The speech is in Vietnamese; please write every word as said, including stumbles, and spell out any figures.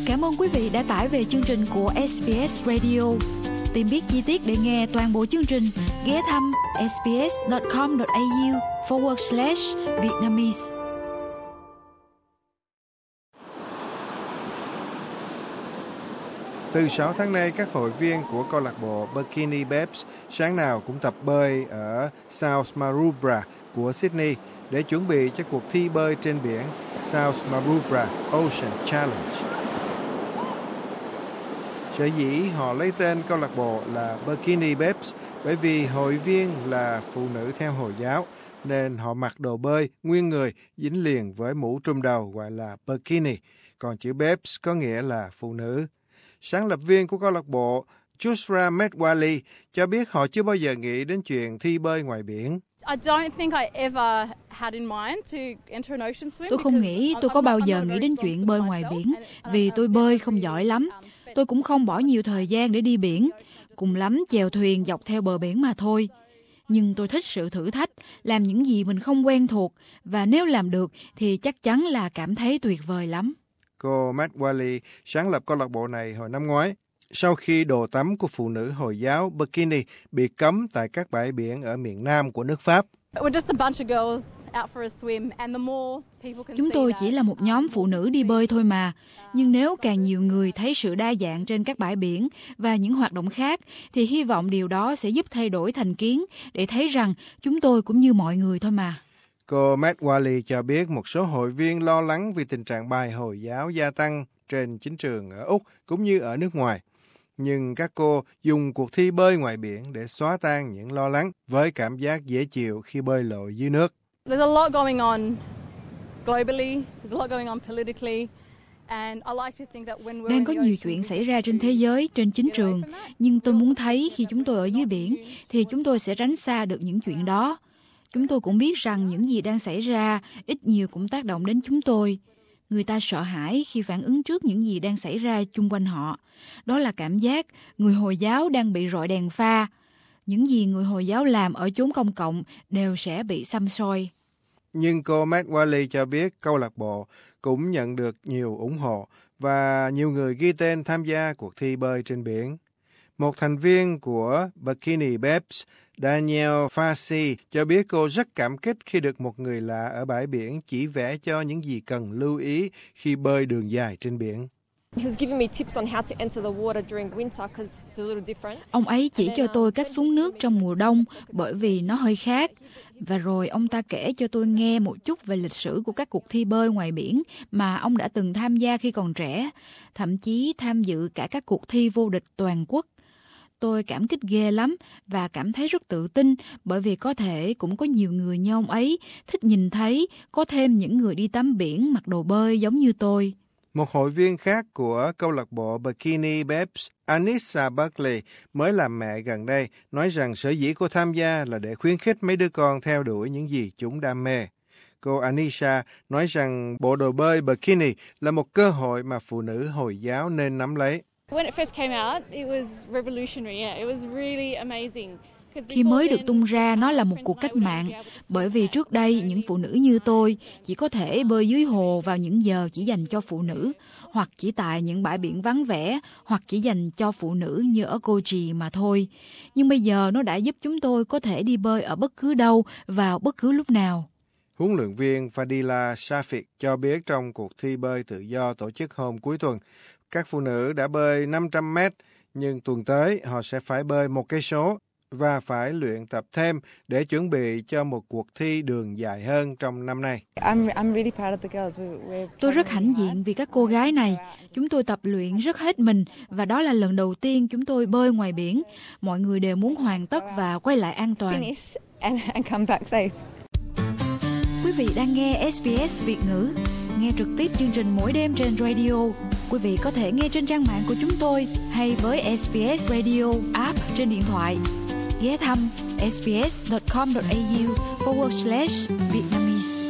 Cảm ơn quý vị đã tải về chương trình của ét bê ét Radio. Tìm biết chi tiết để nghe toàn bộ chương trình, ghé thăm sbs.com.au forward slash Vietnamese. Từ sáu tháng nay, các hội viên của câu lạc bộ Bikini Babes sáng nào cũng tập bơi ở South Maroubra của Sydney để chuẩn bị cho cuộc thi bơi trên biển South Maroubra Ocean Challenge. Sở dĩ họ lấy tên câu lạc bộ là Bikini Babes bởi vì hội viên là phụ nữ theo Hồi giáo, nên họ mặc đồ bơi nguyên người dính liền với mũ trùm đầu gọi là bikini, còn chữ Babes có nghĩa là phụ nữ. Sáng lập viên của câu lạc bộ Yusra Medwali cho biết họ chưa bao giờ nghĩ đến chuyện thi bơi ngoài biển. Tôi không nghĩ tôi có bao giờ nghĩ đến chuyện bơi ngoài biển vì tôi bơi không giỏi lắm. Tôi cũng không bỏ nhiều thời gian để đi biển, cùng lắm chèo thuyền dọc theo bờ biển mà thôi. Nhưng tôi thích sự thử thách, làm những gì mình không quen thuộc, và nếu làm được thì chắc chắn là cảm thấy tuyệt vời lắm. Cô Medwali sáng lập câu lạc bộ này hồi năm ngoái, sau khi đồ tắm của phụ nữ Hồi giáo bikini bị cấm tại các bãi biển ở miền Nam của nước Pháp. Chúng tôi chỉ là một nhóm phụ nữ đi bơi thôi mà, nhưng nếu càng nhiều người thấy sự đa dạng trên các bãi biển và những hoạt động khác, thì hy vọng điều đó sẽ giúp thay đổi thành kiến để thấy rằng chúng tôi cũng như mọi người thôi mà. Cô Medwali cho biết một số hội viên lo lắng vì tình trạng bài Hồi giáo gia tăng trên chính trường ở Úc cũng như ở nước ngoài. Nhưng các cô dùng cuộc thi bơi ngoài biển để xóa tan những lo lắng với cảm giác dễ chịu khi bơi lội dưới nước. There's a lot going on globally, there's a lot going on politically. Đang có nhiều chuyện xảy ra trên thế giới, trên chính trường, nhưng tôi muốn thấy khi chúng tôi ở dưới biển thì chúng tôi sẽ tránh xa được những chuyện đó. Chúng tôi cũng biết rằng những gì đang xảy ra ít nhiều cũng tác động đến chúng tôi. Người ta sợ hãi khi phản ứng trước những gì đang xảy ra chung quanh họ. Đó là cảm giác người Hồi giáo đang bị rọi đèn pha. Những gì người Hồi giáo làm ở chốn công cộng đều sẽ bị xăm soi. Nhưng cô Medwali cho biết câu lạc bộ cũng nhận được nhiều ủng hộ và nhiều người ghi tên tham gia cuộc thi bơi trên biển. Một thành viên của Bikini Babes, Daniel Farsi, cho biết cô rất cảm kích khi được một người lạ ở bãi biển chỉ vẽ cho những gì cần lưu ý khi bơi đường dài trên biển. Ông ấy chỉ cho tôi cách xuống nước trong mùa đông bởi vì nó hơi khác. Và rồi ông ta kể cho tôi nghe một chút về lịch sử của các cuộc thi bơi ngoài biển mà ông đã từng tham gia khi còn trẻ, thậm chí tham dự cả các cuộc thi vô địch toàn quốc. Tôi cảm kích ghê lắm và cảm thấy rất tự tin bởi vì có thể cũng có nhiều người như ông ấy thích nhìn thấy có thêm những người đi tắm biển mặc đồ bơi giống như tôi. Một hội viên khác của câu lạc bộ Bikini Babes, Anissa Buckley, mới làm mẹ gần đây, nói rằng sở dĩ cô tham gia là để khuyến khích mấy đứa con theo đuổi những gì chúng đam mê. Cô Anissa nói rằng bộ đồ bơi bikini là một cơ hội mà phụ nữ Hồi giáo nên nắm lấy. Khi mới được tung ra, nó là một cuộc cách mạng, bởi vì trước đây những phụ nữ như tôi chỉ có thể bơi dưới hồ vào những giờ chỉ dành cho phụ nữ, hoặc chỉ tại những bãi biển vắng vẻ, hoặc chỉ dành cho phụ nữ như ở Kochi mà thôi. Nhưng bây giờ nó đã giúp chúng tôi có thể đi bơi ở bất cứ đâu, vào bất cứ lúc nào. Huấn luyện viên Fadila Shafiq cho biết trong cuộc thi bơi tự do tổ chức hôm cuối tuần, các phụ nữ đã bơi năm trăm mét, nhưng tuần tới họ sẽ phải bơi một cây số và phải luyện tập thêm để chuẩn bị cho một cuộc thi đường dài hơn trong năm nay. Tôi rất hãnh diện vì các cô gái này. Chúng tôi tập luyện rất hết mình và đó là lần đầu tiên chúng tôi bơi ngoài biển. Mọi người đều muốn hoàn tất và quay lại an toàn. Quý vị đang nghe ét bê ét Việt ngữ. Nghe trực tiếp chương trình mỗi đêm trên radio. Quý vị có thể nghe trên trang mạng của chúng tôi hay với ét bê ét Radio app trên điện thoại. Ghé thăm sbs.com.au forward slash Vietnamese.